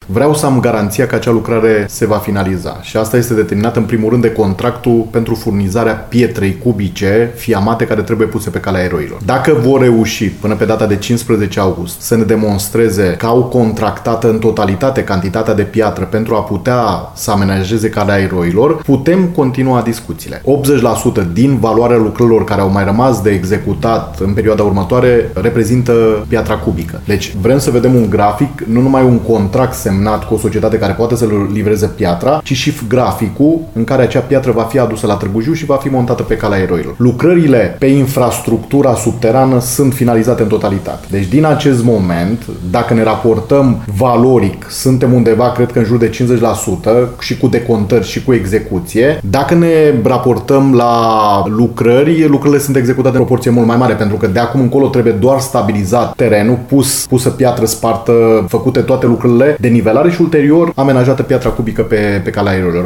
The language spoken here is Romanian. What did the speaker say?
vreau să am garanția că acea lucrare se va finaliza. Și asta este determinat în primul rând de contractul pentru furnizarea pietrei cubice fiamate care trebuie puse pe calea eroilor. Dacă vor reuși până pe data de 15 august să ne demonstreze că au contractată în totalitate cantitatea de piatră pentru a putea să amenajeze calea eroilor, putem continua discuțiile. 80% din valoarea lucrărilor care au mai rămas de executat în perioada următoare reprezintă piatra cubică. Deci vrem să vedem un grafic, nu numai un contract semnat cu o societate care poate să livreze piatra, ci și graficul în care acea piatră va fi adusă la Târgu Jiu și va fi montată pe calea eroilor. Lucrările pe infrastructura subterană sunt finalizate în totalitate. Deci din acest moment, dacă ne raportăm valoric, suntem undeva, cred că în jur de 50% și cu decontări și cu execuție. Dacă ne raportăm la lucrările sunt executate în proporție mult mai mare, pentru că de acum încolo trebuie doar stabilizat terenul, pusă piatră spartă, făcute toate lucrările de nivelare și ulterior amenajată piatra cubică pe calea aeroilor.